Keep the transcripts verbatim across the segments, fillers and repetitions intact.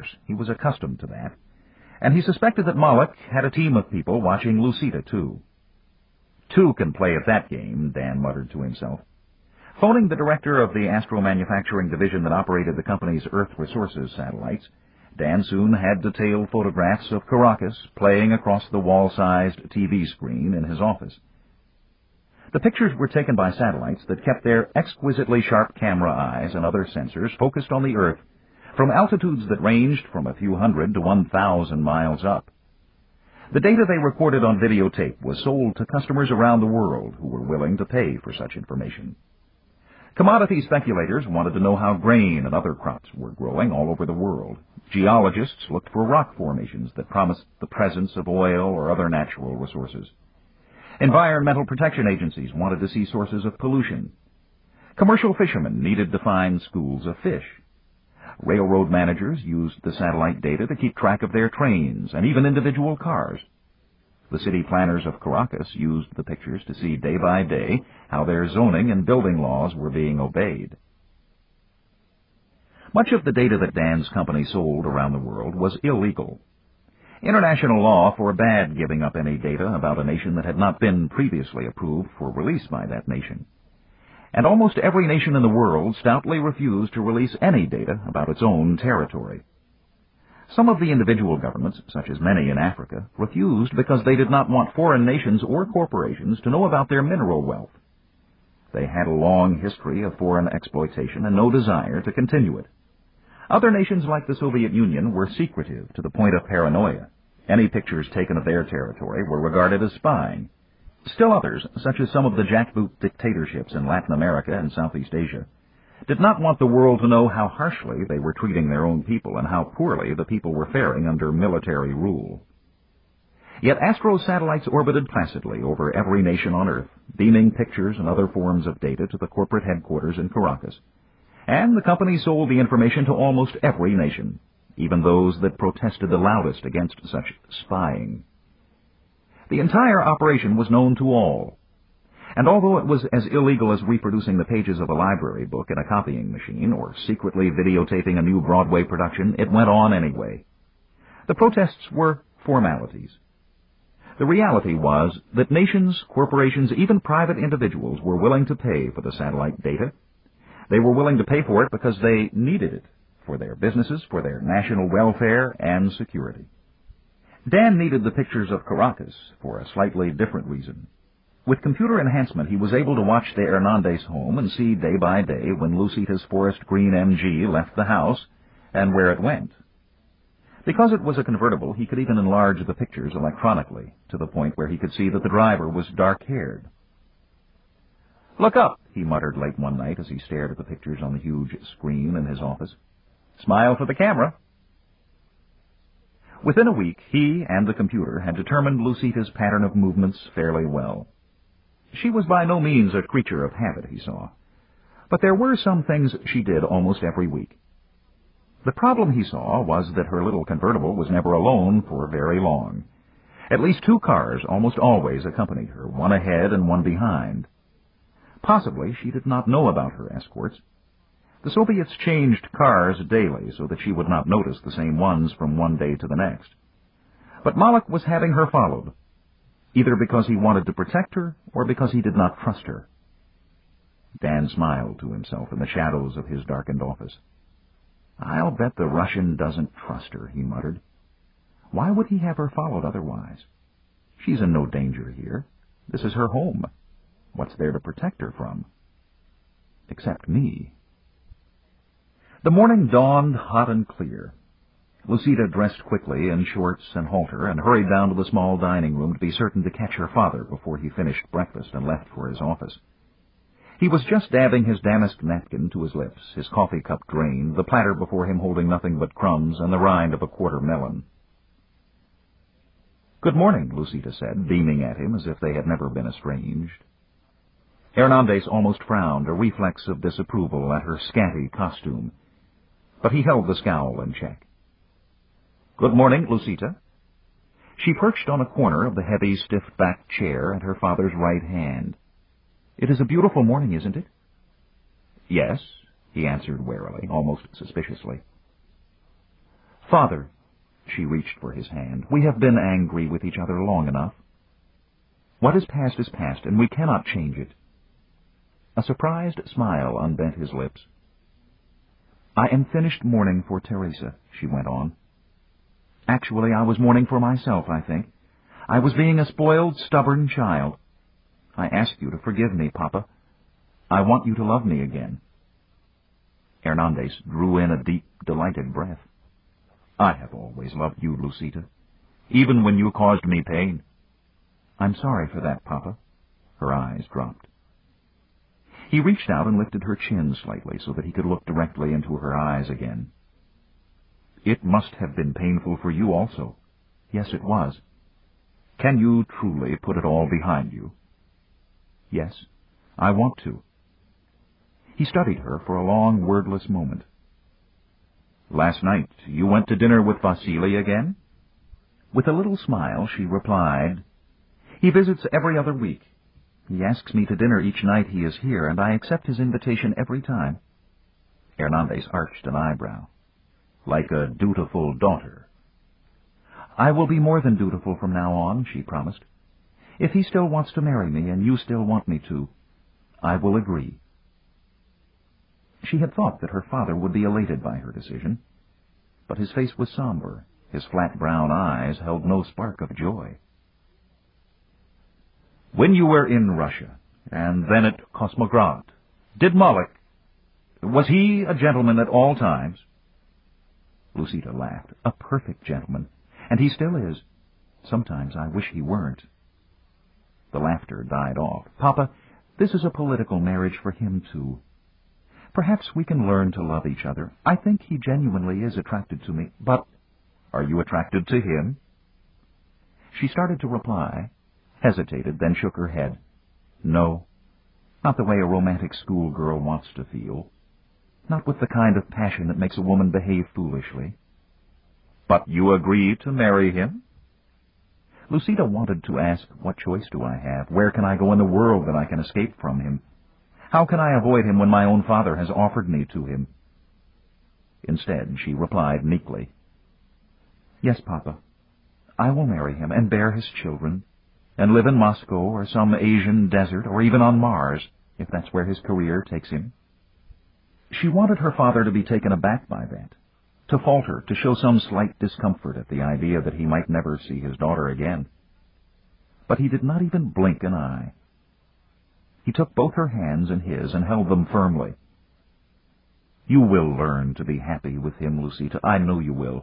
course. He was accustomed to that. And he suspected that Moloch had a team of people watching Lucita, too. Two can play at that game, Dan muttered to himself. Phoning the director of the Astro Manufacturing Division that operated the company's Earth Resources satellites, Dan soon had detailed photographs of Caracas playing across the wall-sized T V screen in his office. The pictures were taken by satellites that kept their exquisitely sharp camera eyes and other sensors focused on the Earth from altitudes that ranged from a few hundred to one thousand miles up. The data they recorded on videotape was sold to customers around the world who were willing to pay for such information. Commodity speculators wanted to know how grain and other crops were growing all over the world. Geologists looked for rock formations that promised the presence of oil or other natural resources. Environmental protection agencies wanted to see sources of pollution. Commercial fishermen needed to find schools of fish. Railroad managers used the satellite data to keep track of their trains and even individual cars. The city planners of Caracas used the pictures to see day by day how their zoning and building laws were being obeyed. Much of the data that Dan's company sold around the world was illegal. International law forbade giving up any data about a nation that had not been previously approved for release by that nation. And almost every nation in the world stoutly refused to release any data about its own territory. Some of the individual governments, such as many in Africa, refused because they did not want foreign nations or corporations to know about their mineral wealth. They had a long history of foreign exploitation and no desire to continue it. Other nations like the Soviet Union were secretive to the point of paranoia. Any pictures taken of their territory were regarded as spying. Still others, such as some of the jackboot dictatorships in Latin America and Southeast Asia, did not want the world to know how harshly they were treating their own people and how poorly the people were faring under military rule. Yet Astro satellites orbited placidly over every nation on Earth, beaming pictures and other forms of data to the corporate headquarters in Caracas. And the company sold the information to almost every nation, even those that protested the loudest against such spying. The entire operation was known to all, and although it was as illegal as reproducing the pages of a library book in a copying machine or secretly videotaping a new Broadway production, it went on anyway. The protests were formalities. The reality was that nations, corporations, even private individuals were willing to pay for the satellite data. They were willing to pay for it because they needed it for their businesses, for their national welfare and security. Dan needed the pictures of Caracas for a slightly different reason. With computer enhancement, he was able to watch the Hernandez home and see day by day when Lucita's forest green M G left the house and where it went. Because it was a convertible, he could even enlarge the pictures electronically to the point where he could see that the driver was dark-haired. "Look up," he muttered late one night as he stared at the pictures on the huge screen in his office. "Smile for the camera." Within a week, he and the computer had determined Lucita's pattern of movements fairly well. She was by no means a creature of habit, he saw, but there were some things she did almost every week. The problem, he saw, was that her little convertible was never alone for very long. At least two cars almost always accompanied her, one ahead and one behind. Possibly she did not know about her escorts. The Soviets changed cars daily so that she would not notice the same ones from one day to the next. But Moloch was having her followed, either because he wanted to protect her or because he did not trust her. Dan smiled to himself in the shadows of his darkened office. "I'll bet the Russian doesn't trust her," he muttered. "Why would he have her followed otherwise? She's in no danger here. This is her home. What's there to protect her from? Except me." The morning dawned hot and clear. Lucita dressed quickly in shorts and halter and hurried down to the small dining room to be certain to catch her father before he finished breakfast and left for his office. He was just dabbing his damask napkin to his lips, his coffee cup drained, the platter before him holding nothing but crumbs and the rind of a quarter melon. "Good morning," Lucita said, beaming at him as if they had never been estranged. Hernandez almost frowned, a reflex of disapproval at her scanty costume, but he held the scowl in check. "Good morning, Lucita." She perched on a corner of the heavy, stiff-backed chair at her father's right hand. "It is a beautiful morning, isn't it?" "Yes," he answered warily, almost suspiciously. Father, she reached for his hand, we have been angry with each other long enough. What is past is past, and we cannot change it. A surprised smile unbent his lips. I am finished mourning for Teresa, she went on. Actually, I was mourning for myself, I think. I was being a spoiled, stubborn child. I ask you to forgive me, Papa. I want you to love me again. Hernandez drew in a deep, delighted breath. I have always loved you, Lucita, even when you caused me pain. I'm sorry for that, Papa. Her eyes dropped. He reached out and lifted her chin slightly so that he could look directly into her eyes again. It must have been painful for you also. Yes, it was. Can you truly put it all behind you? Yes, I want to. He studied her for a long, wordless moment. Last night you went to dinner with Vasily again? With a little smile, she replied, He visits every other week. He asks me to dinner each night he is here, and I accept his invitation every time. Hernandez arched an eyebrow. Like a dutiful daughter. I will be more than dutiful from now on, she promised. If he still wants to marry me, and you still want me to, I will agree. She had thought that her father would be elated by her decision, but his face was somber. His flat brown eyes held no spark of joy. When you were in Russia, and then at Kosmograd, did Moloch, was he a gentleman at all times? Lucita laughed. A perfect gentleman, and he still is. Sometimes I wish he weren't. The laughter died off. Papa, this is a political marriage for him, too. Perhaps we can learn to love each other. I think he genuinely is attracted to me, but are you attracted to him? She started to reply, hesitated, then shook her head. No, not the way a romantic schoolgirl wants to feel. Not with the kind of passion that makes a woman behave foolishly. But you agree to marry him? Lucita wanted to ask, what choice do I have? Where can I go in the world that I can escape from him? How can I avoid him when my own father has offered me to him? Instead, she replied meekly, Yes, Papa, I will marry him and bear his children, and live in Moscow or some Asian desert or even on Mars, if that's where his career takes him. She wanted her father to be taken aback by that, to falter, to show some slight discomfort at the idea that he might never see his daughter again. But he did not even blink an eye. He took both her hands in his and held them firmly. You will learn to be happy with him, Lucita. I know you will.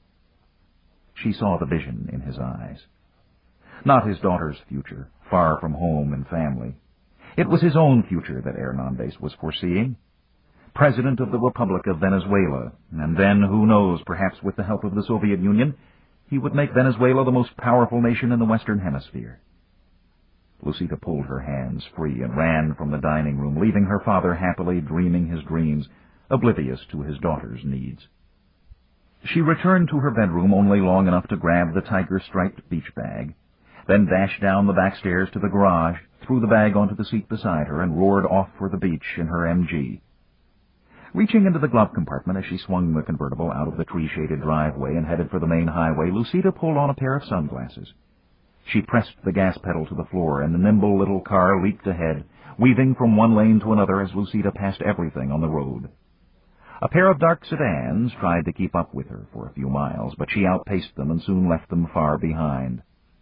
She saw the vision in his eyes. Not his daughter's future, far from home and family. It was his own future that Hernandez was foreseeing. President of the Republic of Venezuela, and then, who knows, perhaps with the help of the Soviet Union, he would make Venezuela the most powerful nation in the Western Hemisphere. Lucita pulled her hands free and ran from the dining room, leaving her father happily dreaming his dreams, oblivious to his daughter's needs. She returned to her bedroom only long enough to grab the tiger-striped beach bag, then dashed down the back stairs to the garage, threw the bag onto the seat beside her, and roared off for the beach in her M G. Reaching into the glove compartment as she swung the convertible out of the tree-shaded driveway and headed for the main highway, Lucita pulled on a pair of sunglasses. She pressed the gas pedal to the floor, and the nimble little car leaped ahead, weaving from one lane to another as Lucita passed everything on the road. A pair of dark sedans tried to keep up with her for a few miles, but she outpaced them and soon left them far behind.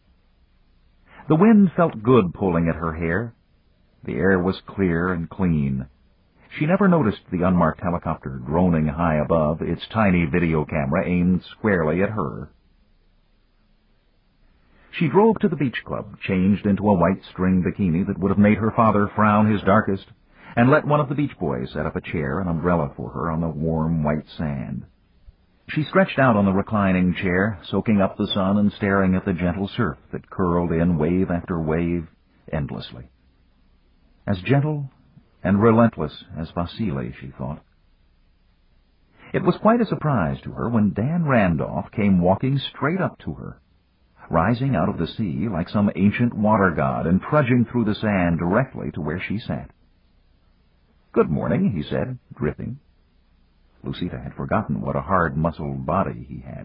The wind felt good pulling at her hair. The air was clear and clean. She never noticed the unmarked helicopter droning high above, its tiny video camera aimed squarely at her. She drove to the beach club, changed into a white string bikini that would have made her father frown his darkest, and let one of the beach boys set up a chair and umbrella for her on the warm white sand. She stretched out on the reclining chair, soaking up the sun and staring at the gentle surf that curled in wave after wave endlessly. As gentle and relentless as Vasily, she thought. It was quite a surprise to her when Dan Randolph came walking straight up to her, rising out of the sea like some ancient water god and trudging through the sand directly to where she sat. "Good morning," he said, dripping. Lucita had forgotten what a hard-muscled body he had.